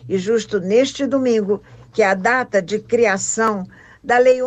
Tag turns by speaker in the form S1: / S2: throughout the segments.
S1: E justo neste domingo, que é a data de criação da Lei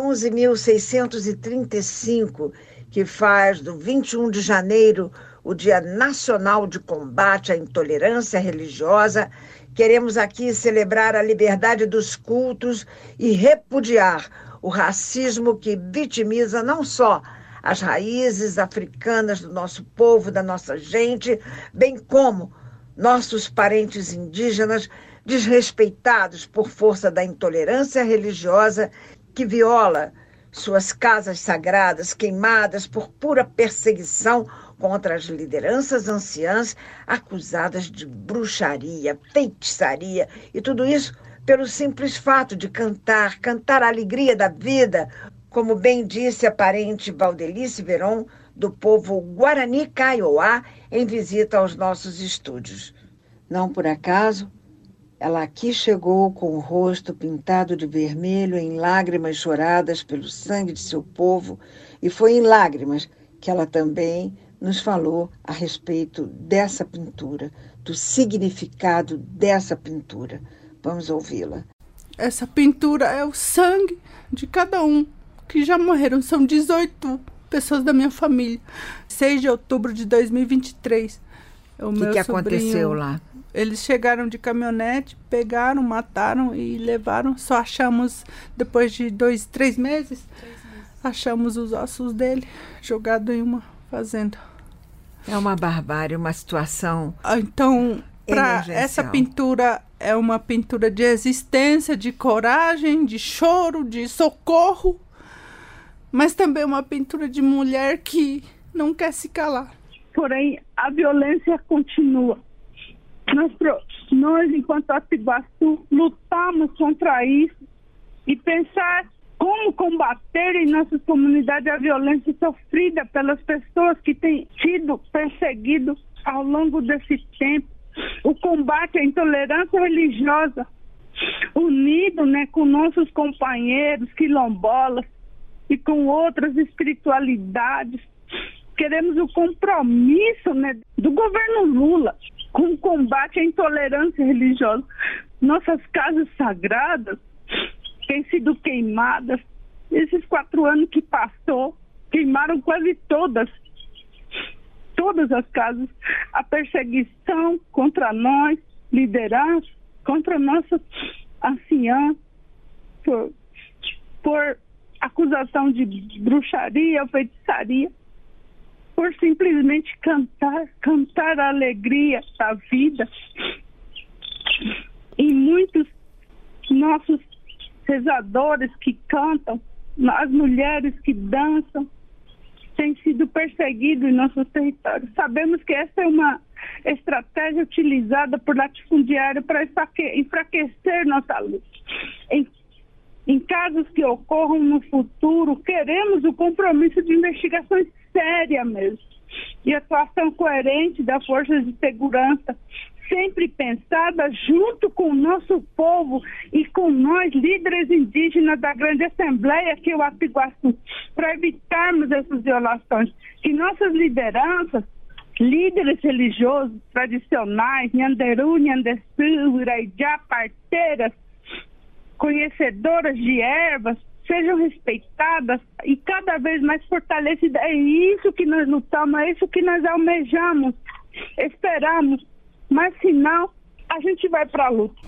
S1: 11.635, que faz do 21 de janeiro o Dia Nacional de Combate à Intolerância Religiosa, queremos aqui celebrar a liberdade dos cultos e repudiar o racismo que vitimiza não só as raízes africanas do nosso povo, da nossa gente, bem como nossos parentes indígenas desrespeitados por força da intolerância religiosa que viola suas casas sagradas, queimadas por pura perseguição contra as lideranças anciãs acusadas de bruxaria, feitiçaria e tudo isso pelo simples fato de cantar a alegria da vida, como bem disse a parente Valdelice Veron, do povo Guarani Kaiowá, em visita aos nossos estúdios. Não por acaso, ela aqui chegou com o rosto pintado de vermelho em lágrimas choradas pelo sangue de seu povo, e foi em lágrimas que ela também nos falou a respeito dessa pintura, do significado dessa pintura. Vamos ouvi-la.
S2: Essa pintura é o sangue de cada um que já morreram. São 18 pessoas da minha família. 6 de outubro de 2023.
S1: O que aconteceu lá?
S2: Eles chegaram de caminhonete, pegaram, mataram e levaram. Só achamos, depois de 3 meses, achamos os ossos dele jogados em uma fazenda.
S1: É uma barbárie, uma situação.
S2: Então, essa pintura é uma pintura de existência, de coragem, de choro, de socorro, mas também uma pintura de mulher que não quer se calar.
S3: Porém, a violência continua. Nós, enquanto Apiguaçu, lutamos contra isso e pensar como combater em nossas comunidades a violência sofrida pelas pessoas que têm sido perseguidas ao longo desse tempo. O combate à intolerância religiosa, unido, com nossos companheiros quilombolas e com outras espiritualidades. Queremos o compromisso do governo Lula com o combate à intolerância religiosa. Nossas casas sagradas têm sido queimadas. Esses 4 anos que passou, queimaram quase todas as casas. A perseguição contra nós, liderança, contra nossas anciãs, por acusação de bruxaria, feitiçaria, por simplesmente cantar a alegria da vida. E muitos nossos rezadores que cantam, as mulheres que dançam, têm sido perseguidos em nossos territórios. Sabemos que essa é uma estratégia utilizada por latifundiários para enfraquecer nossa luta. Em casos que ocorram no futuro, queremos o compromisso de investigações sérias mesmo e atuação coerente das forças de segurança, sempre pensada junto com o nosso povo e com nós, líderes indígenas da grande assembleia que é o Apiguaçu, para evitarmos essas violações. Que nossas lideranças, líderes religiosos tradicionais, Nhanderu, Nhandesu, Iraijá, parteiras, conhecedoras de ervas, sejam respeitadas e cada vez mais fortalecidas. É isso que nós lutamos, é isso que nós almejamos, esperamos, mas senão a gente vai para a luta.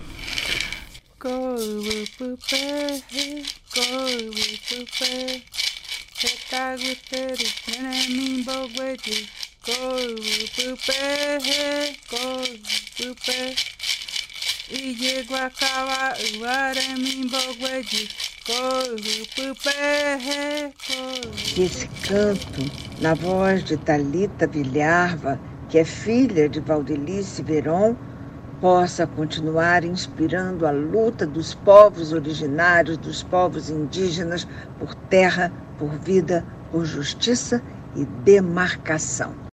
S1: Esse canto, na voz de Thalita Vilharva, que é filha de Valdelice Veron, possa continuar inspirando a luta dos povos originários, dos povos indígenas, por terra, por vida, por justiça e demarcação.